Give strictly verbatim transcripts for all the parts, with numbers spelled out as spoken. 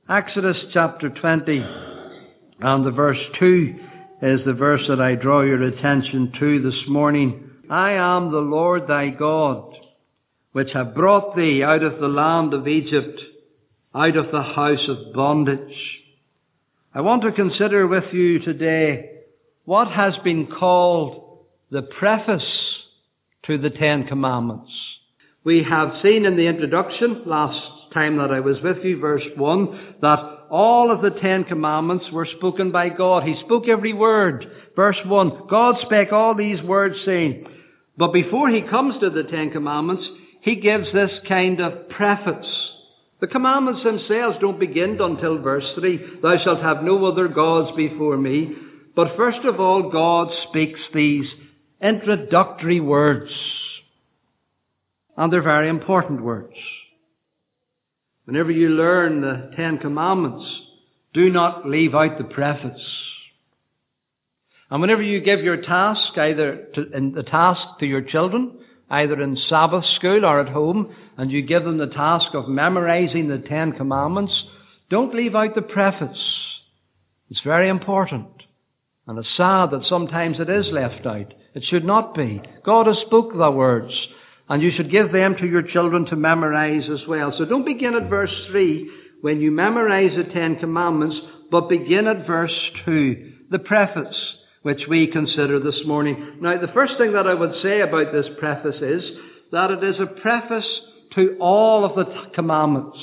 Exodus chapter twenty and the verse two is the verse that I draw your attention to this morning. I am the Lord thy God, which have brought thee out of the land of Egypt, out of the house of bondage. I want to consider with you today what has been called the preface to the Ten Commandments. We have seen in the introduction last time that I was with you, verse one, that all of the Ten Commandments were spoken by God. He spoke every word. Verse one, God spake all these words, saying, but before he comes to the Ten Commandments, he gives this kind of preface. The commandments themselves don't begin until verse three. Thou shalt have no other gods before me. But first of all, God speaks these introductory words. And they're very important words. Whenever you learn the Ten Commandments, do not leave out the preface. And whenever you give your task, either to, in the task to your children, either in Sabbath school or at home, and you give them the task of memorizing the Ten Commandments, don't leave out the preface. It's very important. And it's sad that sometimes it is left out. It should not be. God has spoke the words, and you should give them to your children to memorize as well. So don't begin at verse three when you memorize the Ten Commandments, but begin at verse two, the preface, which we consider this morning. Now, the first thing that I would say about this preface is that it is a preface to all of the commandments.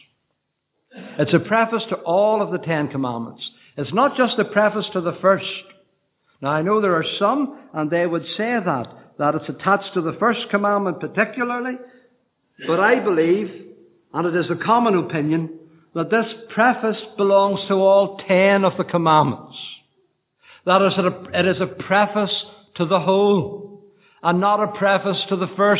It's a preface to all of the Ten Commandments. It's not just a preface to the first. Now, I know there are some, and they would say that, that it's attached to the first commandment particularly, but I believe, and it is a common opinion, that this preface belongs to all ten of the commandments. That is a, it is a preface to the whole, and not a preface to the first.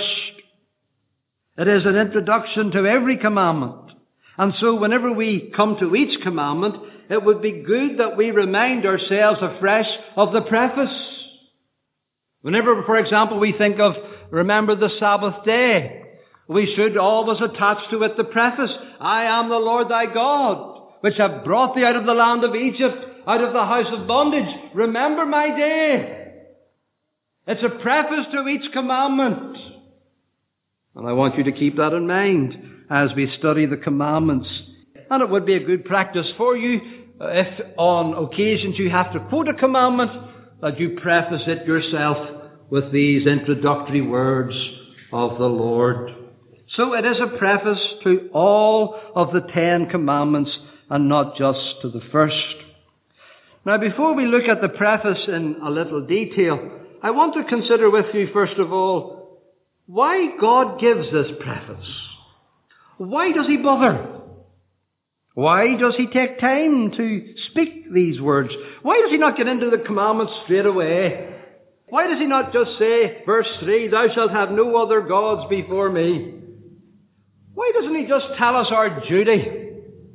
It is an introduction to every commandment. And so whenever we come to each commandment, it would be good that we remind ourselves afresh of the preface. Whenever, for example, we think of, remember the Sabbath day, we should always attach to it the preface, I am the Lord thy God, which have brought thee out of the land of Egypt, out of the house of bondage. Remember my day. It's a preface to each commandment. And I want you to keep that in mind as we study the commandments. And it would be a good practice for you if on occasions you have to quote a commandment, that you preface it yourself with these introductory words of the Lord. So it is a preface to all of the Ten Commandments and not just to the first. Now, before we look at the preface in a little detail, I want to consider with you, first of all, why God gives this preface. Why does he bother? Why does he take time to speak these words? Why does he not get into the commandments straight away? Why does he not just say, verse three, thou shalt have no other gods before me? Why doesn't he just tell us our duty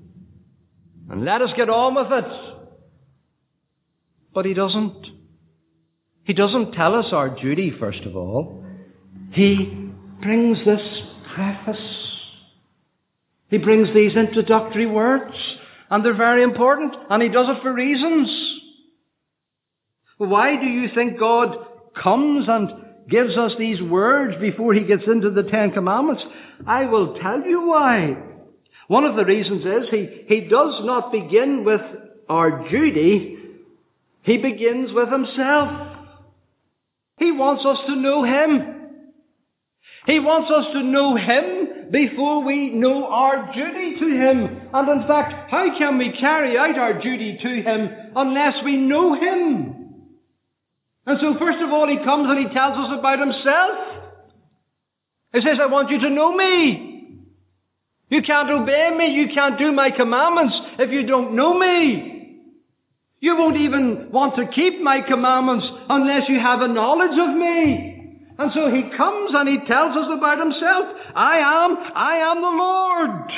and let us get on with it? But he doesn't. He doesn't tell us our duty, first of all. He brings this preface. He brings these introductory words, and they're very important, and he does it for reasons. Why do you think God comes and gives us these words before he gets into the Ten Commandments? I will tell you why. One of the reasons is he, he does not begin with our duty. He begins with himself. He wants us to know him. He wants us to know him before we know our duty to him. And in fact, how can we carry out our duty to him unless we know him? And so first of all, he comes and he tells us about himself. He says, I want you to know me. You can't obey me. You can't do my commandments if you don't know me. You won't even want to keep my commandments unless you have a knowledge of me. And so he comes and he tells us about himself. I am, I am the Lord.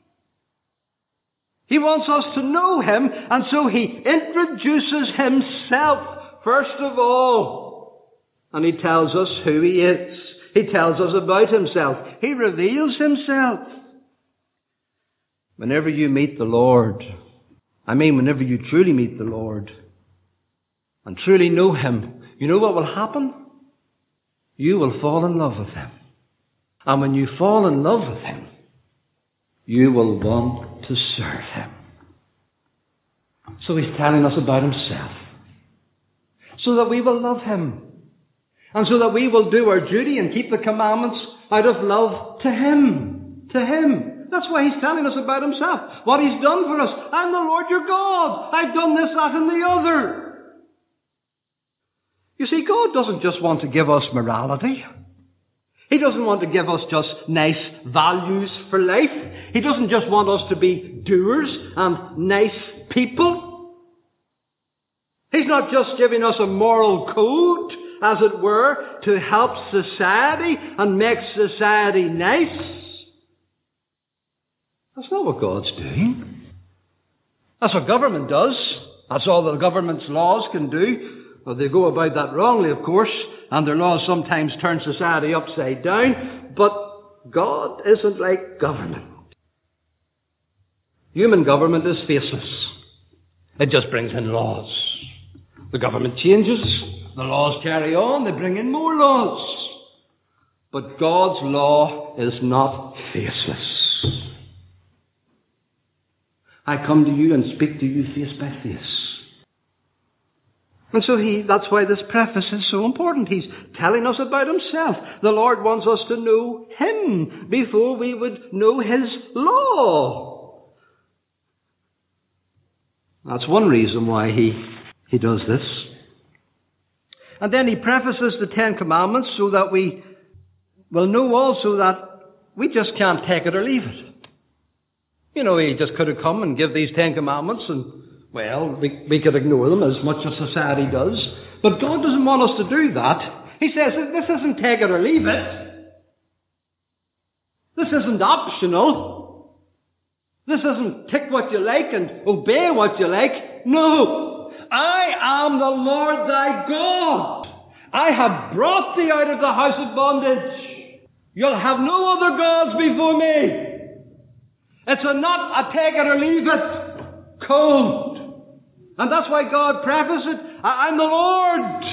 He wants us to know him, and so he introduces himself first of all. And he tells us who he is. He tells us about himself. He reveals himself. Whenever you meet the Lord, I mean whenever you truly meet the Lord and truly know Him, you know what will happen? You will fall in love with Him. And when you fall in love with Him, you will want to serve Him. So He's telling us about Himself, so that we will love Him, and so that we will do our duty and keep the commandments out of love to Him. To Him. That's why He's telling us about Himself, what He's done for us. I'm the Lord your God. I've done this, that, and the other. You see, God doesn't just want to give us morality. He doesn't want to give us just nice values for life. He doesn't just want us to be doers and nice people. He's not just giving us a moral code, as it were, to help society and make society nice. That's not what God's doing. That's what government does. That's all the government's laws can do. Well, they go about that wrongly, of course, and their laws sometimes turn society upside down, but God isn't like government. Human government is faceless. It just brings in laws. The government changes, the laws carry on, they bring in more laws. But God's law is not faceless. I come to you and speak to you face by face. And so he, that's why this preface is so important. He's telling us about Himself. The Lord wants us to know Him before we would know His law. That's one reason why he, he does this. And then he prefaces the Ten Commandments so that we will know also that we just can't take it or leave it. You know, he just could have come and give these Ten Commandments and, well, we, we could ignore them as much as society does. But God doesn't want us to do that. He says, this isn't take it or leave it. This isn't optional. This isn't tick what you like and obey what you like. No. I am the Lord thy God. I have brought thee out of the house of bondage. You'll have no other gods before me. It's a not a take it or leave it code. And that's why God prefaced it, I'm the Lord.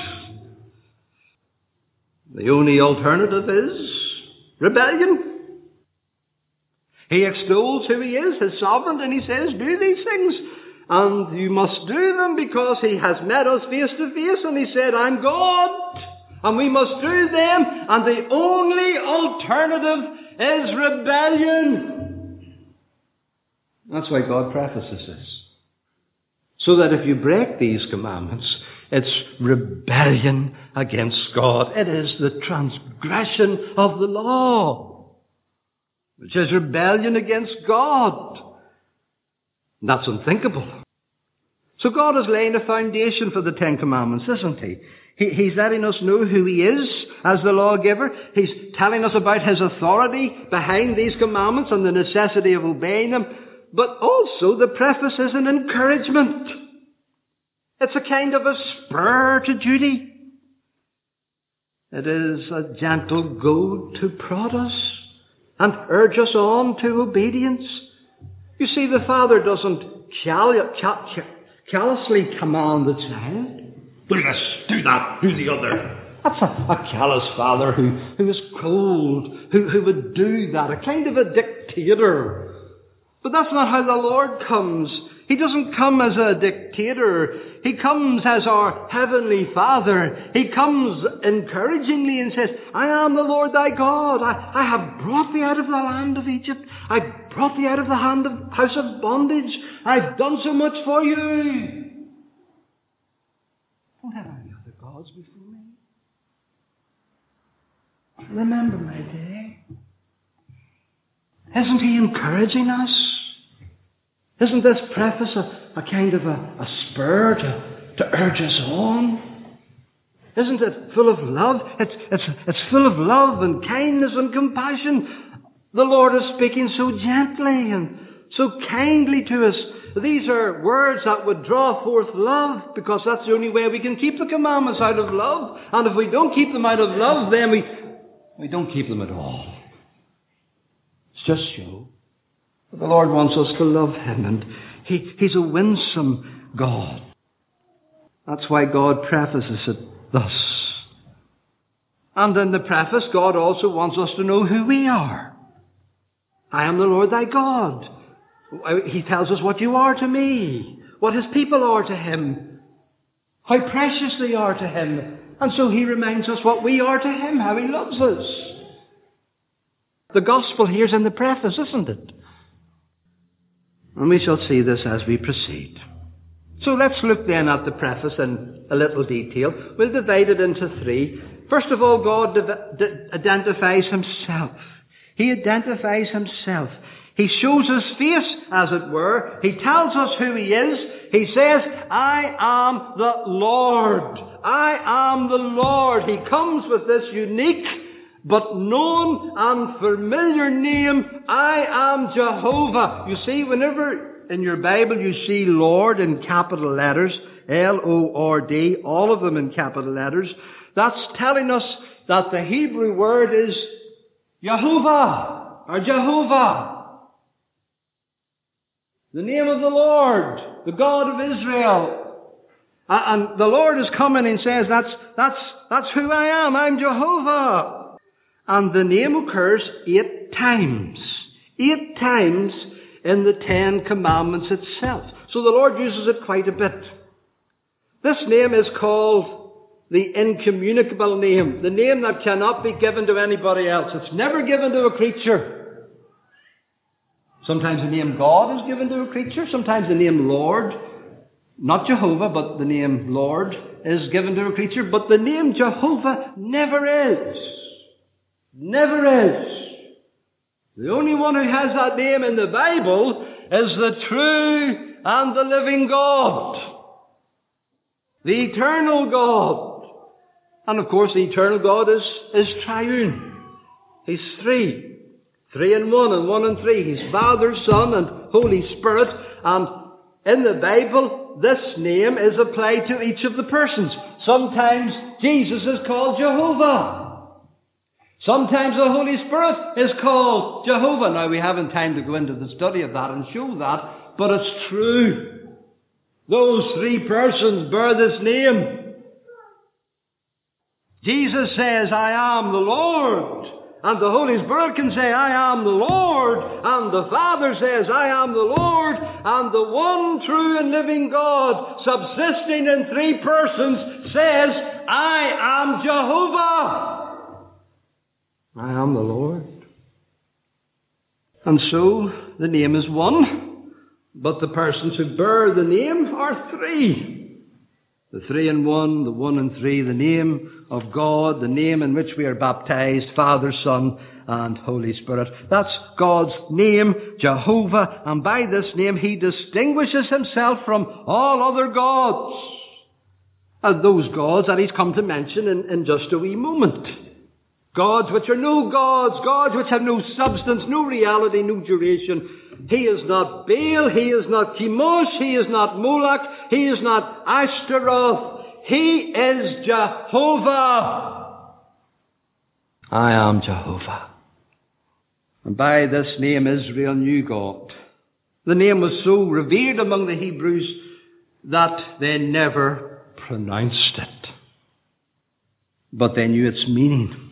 The only alternative is rebellion. He extols who He is, His sovereignty, and He says, do these things. And you must do them because He has met us face to face, and He said, I'm God. And we must do them, and the only alternative is rebellion. That's why God prefaces this. So that if you break these commandments, it's rebellion against God. It is the transgression of the law, which is rebellion against God. And that's unthinkable. So God is laying a foundation for the Ten Commandments, isn't He? he? He's letting us know who He is as the lawgiver. He's telling us about His authority behind these commandments and the necessity of obeying them. But also the preface is an encouragement. It's a kind of a spur to duty. It is a gentle goad to prod us and urge us on to obedience. You see, the Father doesn't call- cal- callously command the child. Do this, do that, do the other. That's a, a callous father who, who is cold, who, who would do that, a kind of a dictator. But that's not how the Lord comes. He doesn't come as a dictator. He comes as our Heavenly Father. He comes encouragingly and says, I am the Lord thy God. I, I have brought thee out of the land of Egypt. I've brought thee out of the hand of, house of bondage. I've done so much for you. Don't have any other gods before me. Remember my day. Isn't He encouraging us? Isn't this preface a, a kind of a, a spur to, to urge us on? Isn't it full of love? It's, it's, it's full of love and kindness and compassion. The Lord is speaking so gently and so kindly to us. These are words that would draw forth love, because that's the only way we can keep the commandments out of love. And if we don't keep them out of love, then we, we don't keep them at all. It's just show. The Lord wants us to love Him, and he, He's a winsome God. That's why God prefaces it thus. And in the preface, God also wants us to know who we are. I am the Lord thy God. He tells us what you are to me, what His people are to Him, how precious they are to Him. And so He reminds us what we are to Him, how He loves us. The gospel here's in the preface, isn't it? And we shall see this as we proceed. So let's look then at the preface in a little detail. We'll divide it into three. First of all, God div- d- identifies Himself. He identifies Himself. He shows His face, as it were. He tells us who He is. He says, I am the Lord. I am the Lord. He comes with this unique but known and familiar name. I am Jehovah. You see, whenever in your Bible you see Lord in capital letters, L O R D, all of them in capital letters, that's telling us that the Hebrew word is Jehovah, or Jehovah. The name of the Lord, the God of Israel. And the Lord is coming and says, that's, that's, that's who I am. I'm Jehovah. And the name occurs eight times. Eight times in the Ten Commandments itself. So the Lord uses it quite a bit. This name is called the incommunicable name. The name that cannot be given to anybody else. It's never given to a creature. Sometimes the name God is given to a creature. Sometimes the name Lord, not Jehovah, but the name Lord is given to a creature. But the name Jehovah never is. Never is. The only one who has that name in the Bible is the true and the living God. The eternal God. And of course the eternal God is, is triune. He's three. Three in one and one in three. He's Father, Son and Holy Spirit. And in the Bible, this name is applied to each of the persons. Sometimes Jesus is called Jehovah. Sometimes the Holy Spirit is called Jehovah. Now, we haven't time to go into the study of that and show that, but it's true. Those three persons bear this name. Jesus says, I am the Lord. And the Holy Spirit can say, I am the Lord. And the Father says, I am the Lord. And the one true and living God, subsisting in three persons, says, I am Jehovah. I am the Lord. And so, the name is one, but the persons who bear the name are three. The three in one, the one in three, the name of God, the name in which we are baptized, Father, Son, and Holy Spirit. That's God's name, Jehovah, and by this name He distinguishes Himself from all other gods. And those gods that He's come to mention in, in just a wee moment. Gods which are no gods, gods which have no substance, no reality, no duration. He is not Baal, He is not Chemosh, He is not Moloch, He is not Ashtaroth. He is Jehovah. I am Jehovah. And by this name Israel knew God. The name was so revered among the Hebrews that they never pronounced it. But they knew its meaning.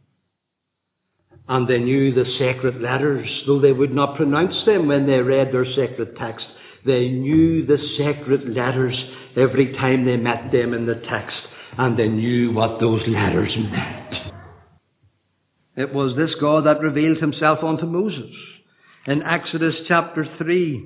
And they knew the sacred letters, though they would not pronounce them when they read their sacred text. They knew the sacred letters every time they met them in the text, and they knew what those letters meant. It was this God that revealed Himself unto Moses. In Exodus chapter three,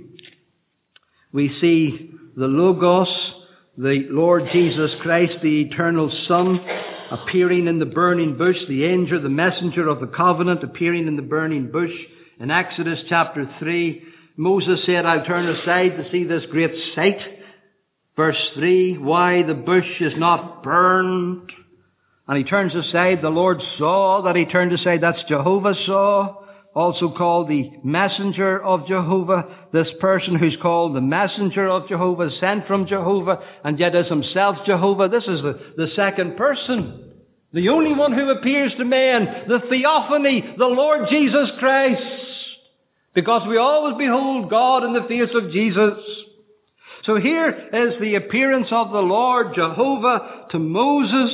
we see the Logos, the Lord Jesus Christ, the eternal Son, appearing in the burning bush, the angel, the messenger of the covenant, appearing in the burning bush. In Exodus chapter three, Moses said, I'll turn aside to see this great sight. Verse three, why the bush is not burned. And he turns aside, the Lord saw that he turned aside. That's Jehovah saw, also called the messenger of Jehovah. This person who's called the messenger of Jehovah, sent from Jehovah, and yet is himself Jehovah. This is the, the second person. The only one who appears to men, the theophany, the Lord Jesus Christ. because we always behold God in the face of Jesus. So here is the appearance of the Lord Jehovah to Moses.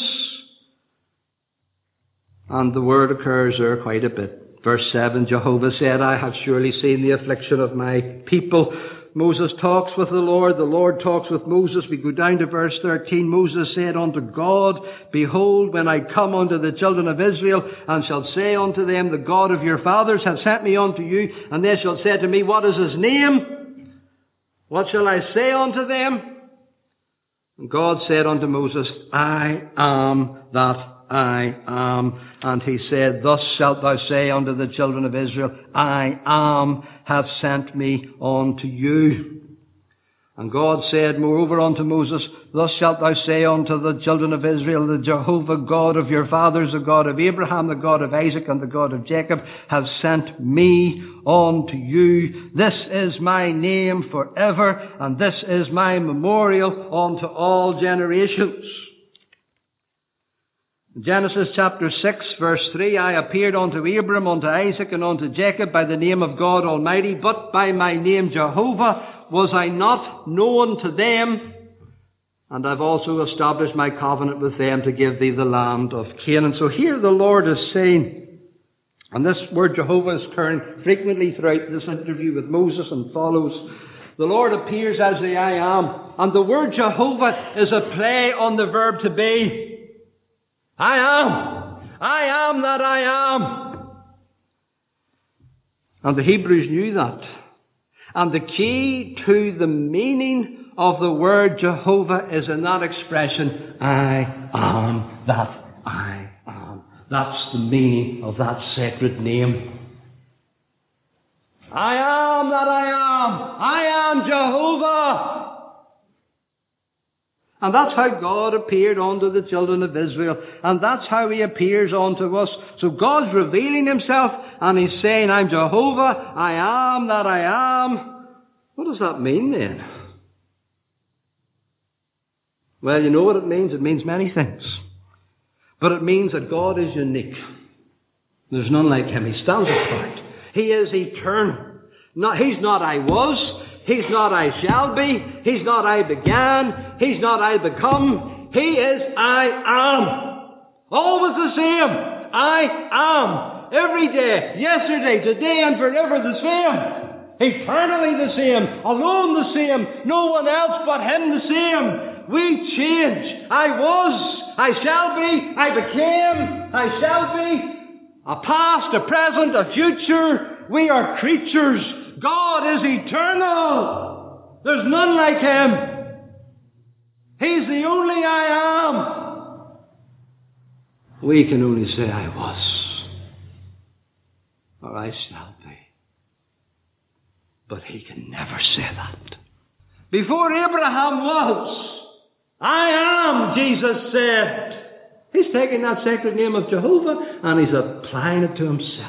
And the word occurs there quite a bit. Verse seven, Jehovah said, I have surely seen the affliction of my people. Moses talks with the Lord. The Lord talks with Moses. We go down to verse thirteen. Moses said unto God, Behold, when I come unto the children of Israel, and shall say unto them, The God of your fathers hath sent me unto you, and they shall say to me, What is his name? What shall I say unto them? And God said unto Moses, I am that I am. And he said, Thus shalt thou say unto the children of Israel, I am hath sent me unto you. And God said moreover unto Moses, Thus shalt thou say unto the children of Israel, The Jehovah God of your fathers, the God of Abraham, the God of Isaac, and the God of Jacob, hath sent me unto you. This is my name forever, and this is my memorial unto all generations. Genesis chapter six, verse three, I appeared unto Abram, unto Isaac, and unto Jacob by the name of God Almighty, but by my name Jehovah was I not known to them, and I've also established my covenant with them to give thee the land of Canaan. So here the Lord is saying, and this word Jehovah is occurring frequently throughout this interview with Moses and follows, the Lord appears as the I am, and the word Jehovah is a play on the verb to be. I am. I am that I am. And the Hebrews knew that. And the key to the meaning of the word Jehovah is in that expression, I am that I am. That's the meaning of that sacred name. I am that I am. I am Jehovah. And that's how God appeared unto the children of Israel. And that's how he appears unto us. So God's revealing himself and he's saying, I'm Jehovah, I am that I am. What does that mean then? Well, you know what it means? It means many things. But it means that God is unique. There's none like him. He stands apart. He is eternal. Not, he's not I was. He's not I shall be. He's not I began. He's not I become. He is I am. Always the same. I am. Every day, yesterday, today, and forever the same. Eternally the same. Alone the same. No one else but him the same. We change. I was. I shall be. I became. I shall be. A past, a present, a future. We are creatures. God is eternal. There's none like him. He's the only I am. We can only say I was, or I shall be. But he can never say that. Before Abraham was, I am, Jesus said. He's taking that sacred name of Jehovah and he's applying it to himself.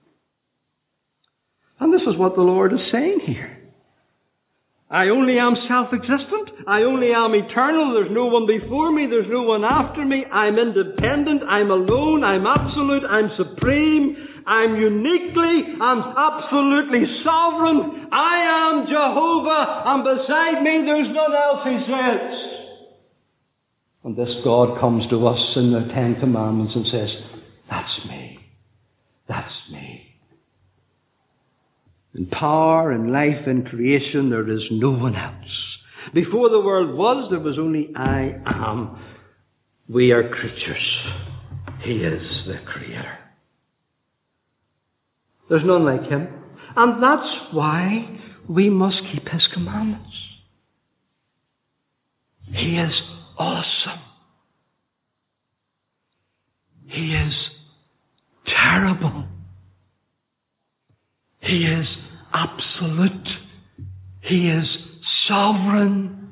And this is what the Lord is saying here. I only am self-existent. I only am eternal. There's no one before me. There's no one after me. I'm independent. I'm alone. I'm absolute. I'm supreme. I'm uniquely and absolutely sovereign. I am Jehovah, and beside me there's none else, he says. And this God comes to us in the Ten Commandments and says, that's me. That's me. In power, in life, in creation, there is no one else. Before the world was, there was only I am. We are creatures. He is the Creator. There's none like him. And that's why we must keep his commandments. He is awesome. He is terrible. He is absolute. He is sovereign.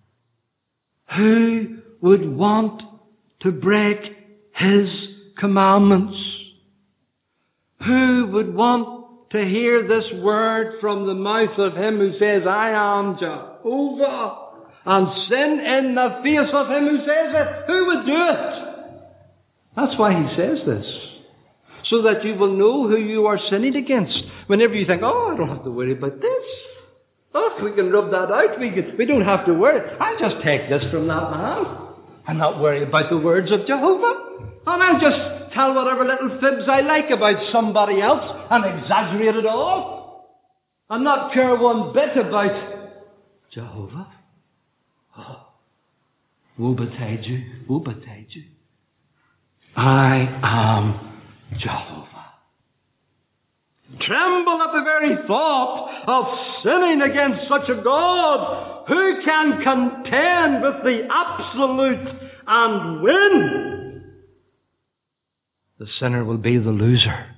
Who would want to break his commandments? Who would want to hear this word from the mouth of him who says, I am Jehovah, and sin in the face of him who says it? Who would do it? That's why he says this. so that you will know who you are sinning against. Whenever you think, oh, I don't have to worry about this. Oh, we can rub that out. We, can, we don't have to worry. I'll just take this from that man. I'm not worried about the words of Jehovah. And I'll just tell whatever little fibs I like about somebody else and exaggerate it all. I'm not care one bit about Jehovah. Oh, woe betide you, woe betide you. I am Jehovah. Tremble at the very thought of sinning against such a God. Who can contend with the absolute and win? The sinner will be the loser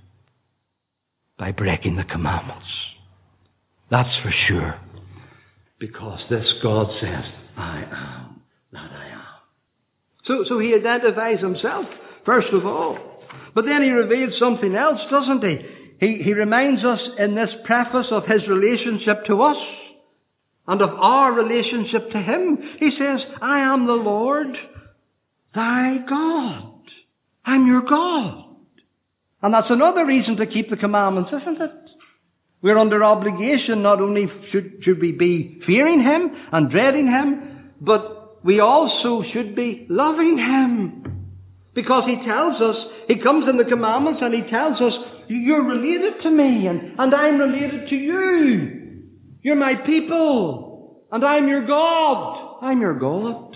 by breaking the commandments. That's for sure. Because this God says, I am that I am. So, so he identifies himself, first of all. But then he reveals something else, doesn't he? He, he reminds us in this preface of his relationship to us and of our relationship to him. He says, I am the Lord, thy God. I'm your God. And that's another reason to keep the commandments, isn't it? We're under obligation. Not only should, should we be fearing him and dreading him, but we also should be loving him. Because he tells us, he comes in the commandments and he tells us, you're related to me and, and I'm related to you. You're my people and I'm your God. I'm your God.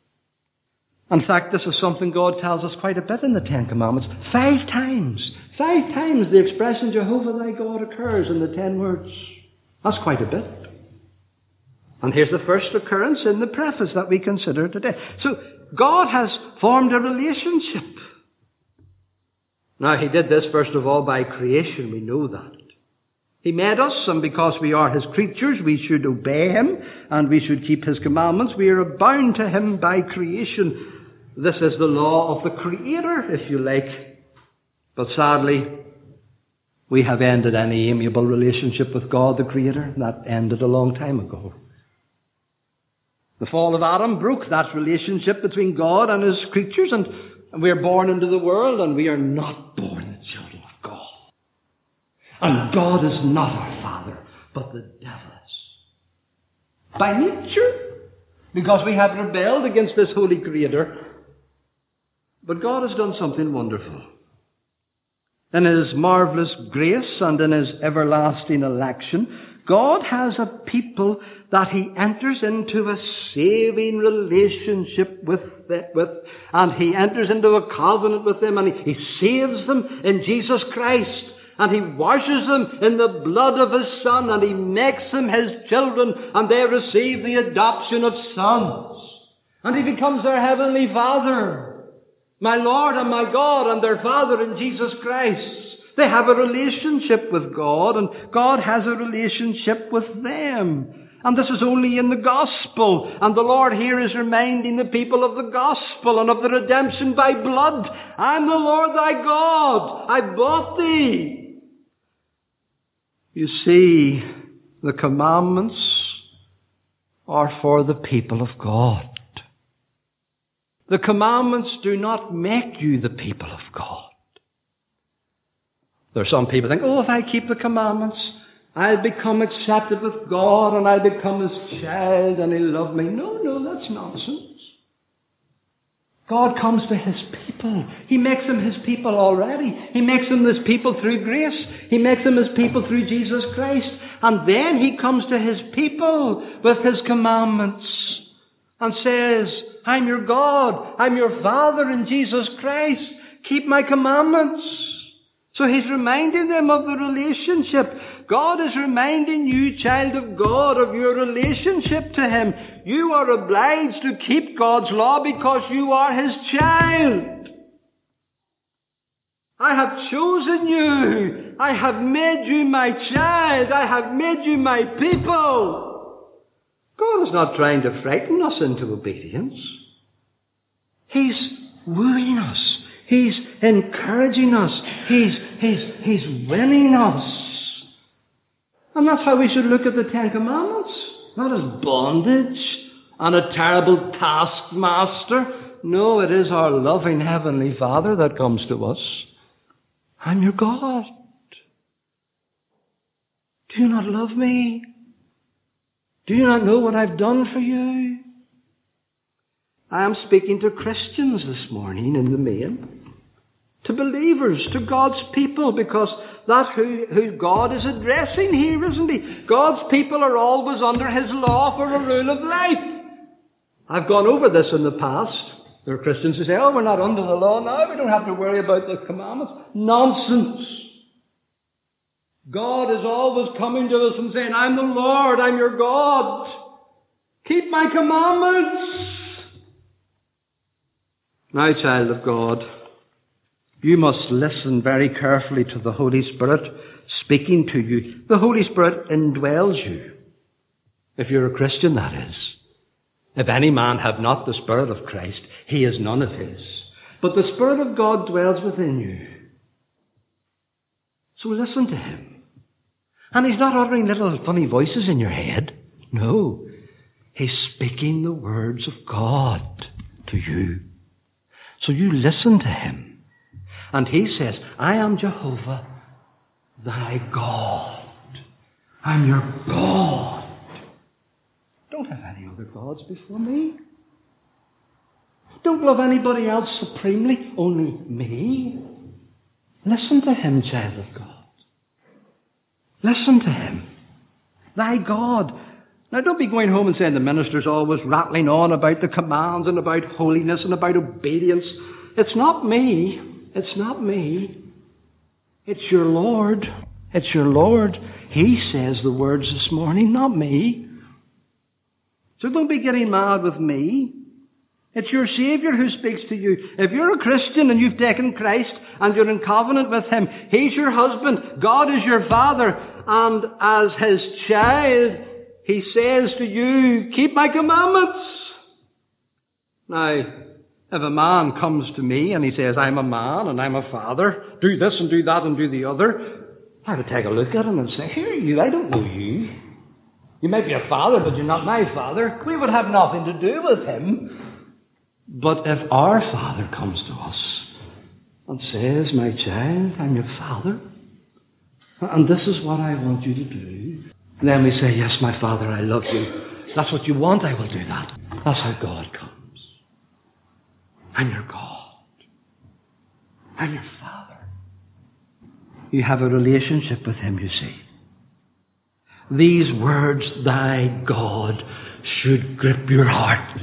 In fact, this is something God tells us quite a bit in the Ten Commandments. Five times. Five times the expression Jehovah thy God occurs in the ten words. That's quite a bit. And here's the first occurrence in the preface that we consider today. So, God has formed a relationship. Now, he did this, first of all, by creation. We know that. He made us, and because we are his creatures, we should obey him, and we should keep his commandments. We are bound to him by creation. This is the law of the Creator, if you like. But sadly, we have ended any amiable relationship with God, the Creator. That ended a long time ago. The fall of Adam broke that relationship between God and his creatures, and we are born into the world, and we are not born the children of God. And God is not our Father, but the devil is. By nature, because we have rebelled against this holy Creator. But God has done something wonderful. In his marvellous grace and in his everlasting election, God has a people that he enters into a saving relationship with, with and he enters into a covenant with them, and he, he saves them in Jesus Christ, and he washes them in the blood of his Son, and he makes them his children, and they receive the adoption of sons, and he becomes their heavenly Father, my Lord and my God, and their Father in Jesus Christ. They have a relationship with God, and God has a relationship with them. And this is only in the gospel. And the Lord here is reminding the people of the gospel and of the redemption by blood. I'm the Lord thy God. I bought thee. You see, the commandments are for the people of God. The commandments do not make you the people of God. There are some people who think, oh, if I keep the commandments, I'll become accepted with God and I'll become his child and he'll love me. No, no, that's nonsense. God comes to his people. He makes them his people already. He makes them his people through grace. He makes them his people through Jesus Christ. And then he comes to his people with his commandments and says, I'm your God. I'm your Father in Jesus Christ. Keep my commandments. So he's reminding them of the relationship. God is reminding you, child of God, of your relationship to him. You are obliged to keep God's law because you are his child. I have chosen you. I have made you my child. I have made you my people. God is not trying to frighten us into obedience. He's wooing us. He's encouraging us. He's, he's, he's winning us. And that's how we should look at the Ten Commandments. Not as bondage and a terrible taskmaster. No, it is our loving Heavenly Father that comes to us I'm your God. Do you not love me? Do you not know what I've done for you? I am speaking to Christians this morning in the main, to believers, to God's people, because that's who, who God is addressing here, isn't he? God's people are always under his law for a rule of life. I've gone over this in the past. There are Christians who say, oh, we're not under the law now, we don't have to worry about the commandments. Nonsense. God is always coming to us and saying, I'm the Lord, I'm your God. Keep my commandments. Now, child of God, you must listen very carefully to the Holy Spirit speaking to you. The Holy Spirit indwells you. If you're a Christian, that is. If any man have not the Spirit of Christ, he is none of his. But the Spirit of God dwells within you. So listen to him. And he's not uttering little funny voices in your head. No. He's speaking the words of God to you. So you listen to him. And he says, I am Jehovah, thy God. I'm your God. Don't have any other gods before me. Don't love anybody else supremely, only me. Listen to him, child of God. Listen to him. Thy God. Now don't be going home and saying the minister's always rattling on about the commands and about holiness and about obedience. It's not me. It's not me. It's your Lord. It's your Lord. He says the words this morning, not me. So don't be getting mad with me. It's your Saviour who speaks to you. If you're a Christian and you've taken Christ and you're in covenant with him, he's your husband, God is your father, and as his child, he says to you, keep my commandments. Now, if a man comes to me and he says, I'm a man and I'm a father, do this and do that and do the other, I would take a look at him and say, here are you, I don't know you. You might be a father, but you're not my father. We would have nothing to do with him. But if our Father comes to us and says, my child, I'm your Father, and this is what I want you to do, then we say, yes, my Father, I love you. That's what you want, I will do that. That's how God comes. I'm your God. I'm your Father. You have a relationship with him, you see. These words, thy God, should grip your heart.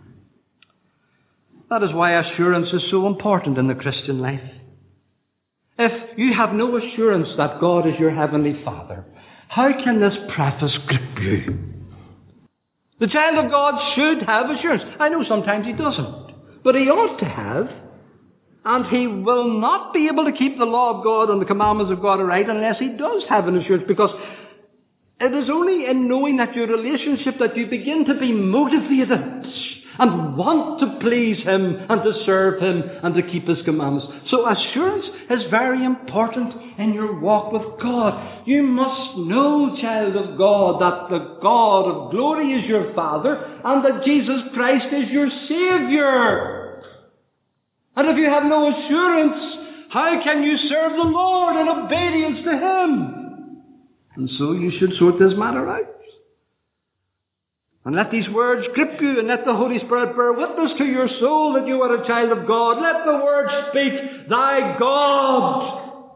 That is why assurance is so important in the Christian life. If you have no assurance that God is your heavenly Father, how can this preface grip you? The child of God should have assurance. I know sometimes he doesn't, but he ought to have. And he will not be able to keep the law of God and the commandments of God aright unless he does have an assurance, because it is only in knowing that your relationship that you begin to be motivated and want to please him and to serve him and to keep his commandments. So assurance is very important in your walk with God. You must know, child of God, that the God of glory is your Father and that Jesus Christ is your Saviour. And if you have no assurance, how can you serve the Lord in obedience to him? And so you should sort this matter out. And let these words grip you, and let the Holy Spirit bear witness to your soul that you are a child of God. Let the words speak, thy God.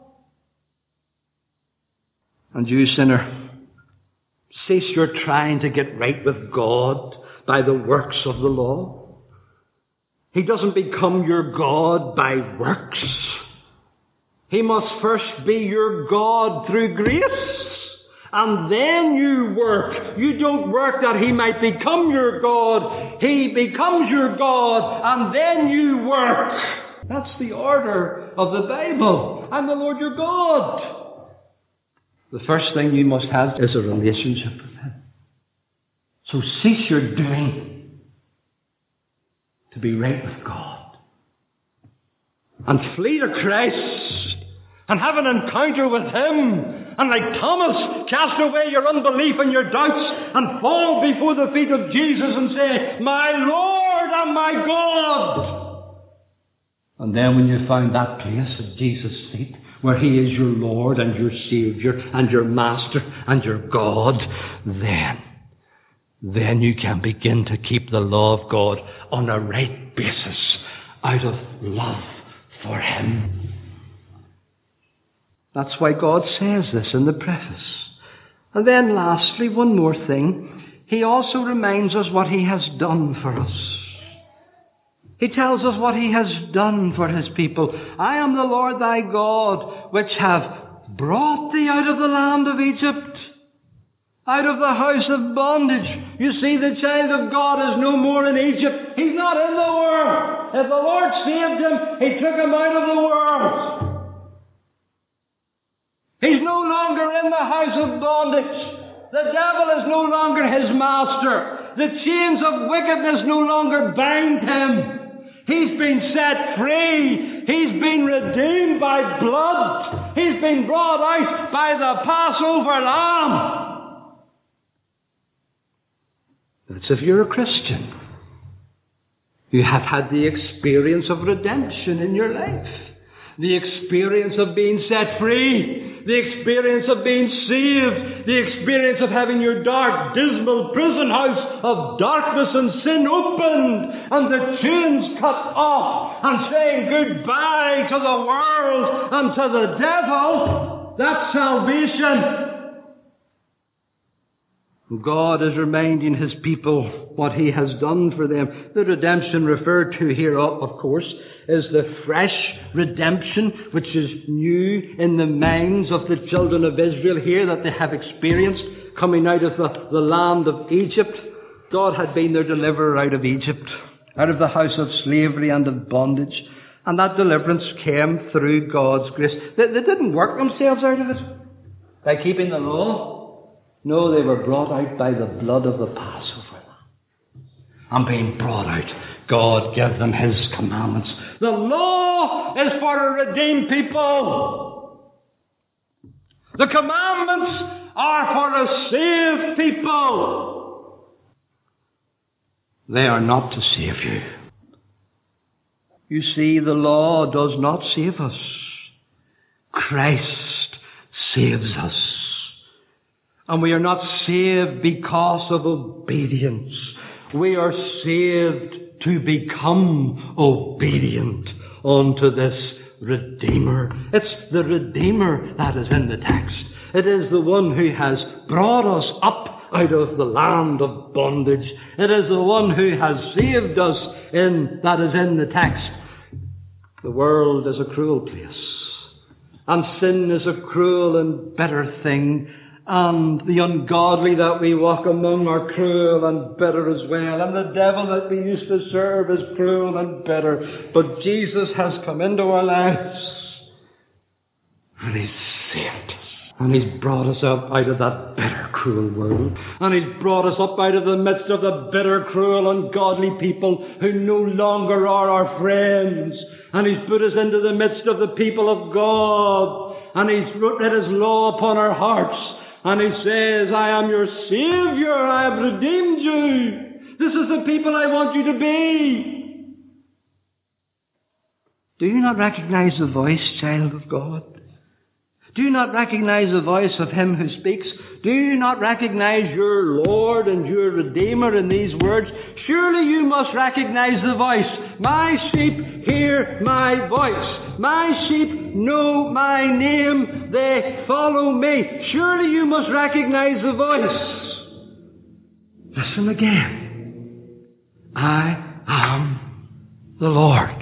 And you, sinner, cease your trying to get right with God by the works of the law. He doesn't become your God by works. He must first be your God through grace. And then you work. You don't work that he might become your God. He becomes your God, and then you work. That's the order of the Bible. I'm the Lord your God. The first thing you must have is a relationship with him. So cease your doing to be right with God. And flee to Christ and have an encounter with him. And like Thomas, cast away your unbelief and your doubts and fall before the feet of Jesus and say, my Lord and my God. And then when you find that place at Jesus' feet, where He is your Lord and your Saviour and your Master and your God, then, then you can begin to keep the law of God on a right basis out of love for Him. That's why God says this in the preface. And then lastly, one more thing. He also reminds us what He has done for us. He tells us what He has done for His people. I am the Lord thy God, which have brought thee out of the land of Egypt, out of the house of bondage. You see, the child of God is no more in Egypt. He's not in the world. If the Lord saved him, He took him out of the world. He's no longer in the house of bondage. The devil is no longer his master. The chains of wickedness no longer bind him. He's been set free. He's been redeemed by blood. He's been brought out by the Passover lamb. That's if you're a Christian. You have had the experience of redemption in your life. The experience of being set free. The experience of being saved. The experience of having your dark, dismal prison house of darkness and sin opened and the chains cut off and saying goodbye to the world and to the devil. That's salvation. God is reminding His people what He has done for them. The redemption referred to here, of course, is the fresh redemption which is new in the minds of the children of Israel here that they have experienced coming out of the, the land of Egypt. God had been their deliverer out of Egypt, out of the house of slavery and of bondage. And that deliverance came through God's grace. They, they didn't work themselves out of it by keeping the law. No, they were brought out by the blood of the Passover lamb. And being brought out, God gave them His commandments. The law is for a redeemed people. The commandments are for a saved people. They are not to save you. You see, the law does not save us. Christ saves us. And we are not saved because of obedience. We are saved to become obedient unto this Redeemer. It's the Redeemer that is in the text. It is the one who has brought us up out of the land of bondage. It is the one who has saved us in that is in the text. The world is a cruel place. And sin is a cruel and bitter thing. And the ungodly that we walk among are cruel and bitter as well. And the devil that we used to serve is cruel and bitter. But Jesus has come into our lives. And He's saved us. And He's brought us up out of that bitter, cruel world. And He's brought us up out of the midst of the bitter, cruel, ungodly people who no longer are our friends. And He's put us into the midst of the people of God. And He's written His law upon our hearts. And He says, I am your Saviour. I have redeemed you. This is the people I want you to be. Do you not recognize the voice, child of God? Do you not recognize the voice of Him who speaks? Do you not recognize your Lord and your Redeemer in these words? Surely you must recognize the voice. My sheep hear my voice. My sheep know my name. They follow me. Surely you must recognize the voice. Listen again. I am the Lord.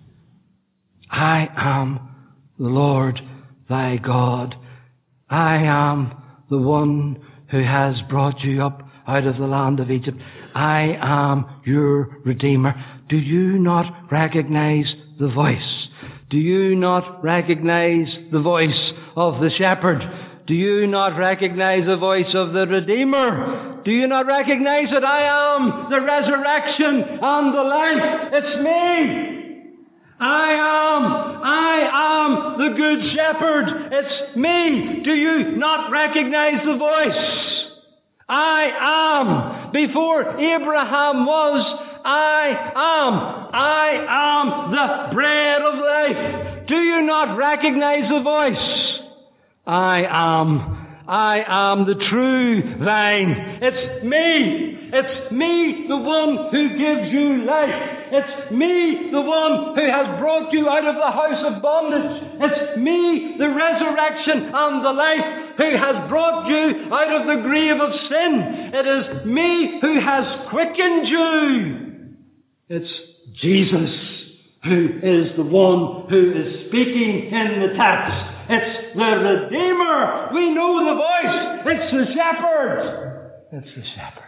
I am the Lord thy God. I am the one who has brought you up out of the land of Egypt. I am your Redeemer. Do you not recognize the voice? Do you not recognize the voice of the shepherd? Do you not recognize the voice of the Redeemer? Do you not recognize that I am the resurrection and the life? It's me. I am, I am the good shepherd. It's me. Do you not recognize the voice? I am. Before Abraham was, I am. I am the bread of life. Do you not recognize the voice? I am, I am the true vine. It's me. It's me, the one who gives you life. It's me, the one who has brought you out of the house of bondage. It's me, the resurrection and the life, who has brought you out of the grave of sin. It is me who has quickened you. It's Jesus who is the one who is speaking in the text. It's the Redeemer. We know the voice. It's the shepherd. It's the shepherd.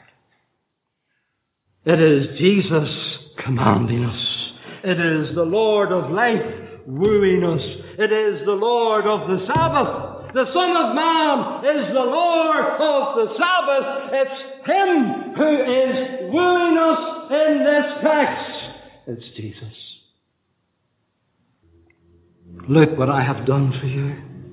It is Jesus commanding us. It is the Lord of life wooing us. It is the Lord of the Sabbath. The Son of Man is the Lord of the Sabbath. It's Him who is wooing us in this text. It's Jesus. Look what I have done for you.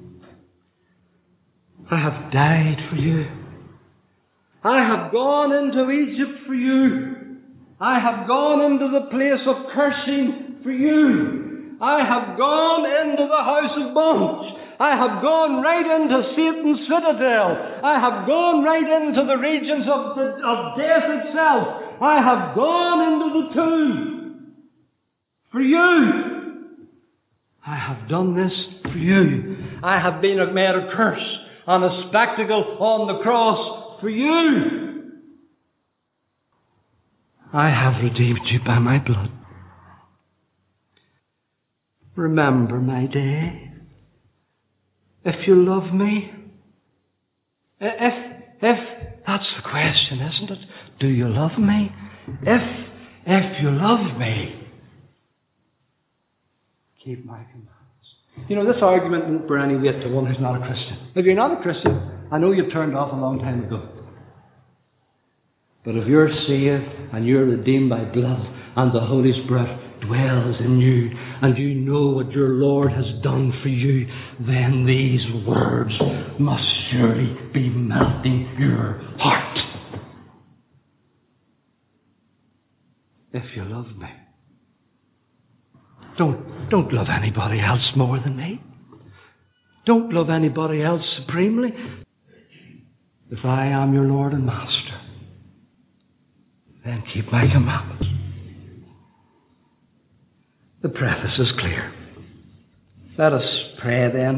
I have died for you. I have gone into Egypt for you. I have gone into the place of cursing for you. I have gone into the house of bondage. I have gone right into Satan's citadel. I have gone right into the regions of, the, of death itself. I have gone into the tomb for you. I have done this for you. I have been made a curse and a spectacle on the cross for you. I have redeemed you by my blood. Remember my day. If you love me, if, if, that's the question, isn't it? Do you love me? If, if you love me, keep my commands. You know, this argument won't bear any weight to one who's not a Christian. If you're not a Christian, I know you've turned off a long time ago. But if you're saved and you're redeemed by blood and the Holy Spirit dwells in you and you know what your Lord has done for you, then these words must surely be melting your heart. If you love me, don't, don't love anybody else more than me. Don't love anybody else supremely. If I am your Lord and Master, then keep my commandments. The preface is clear. Let us pray then.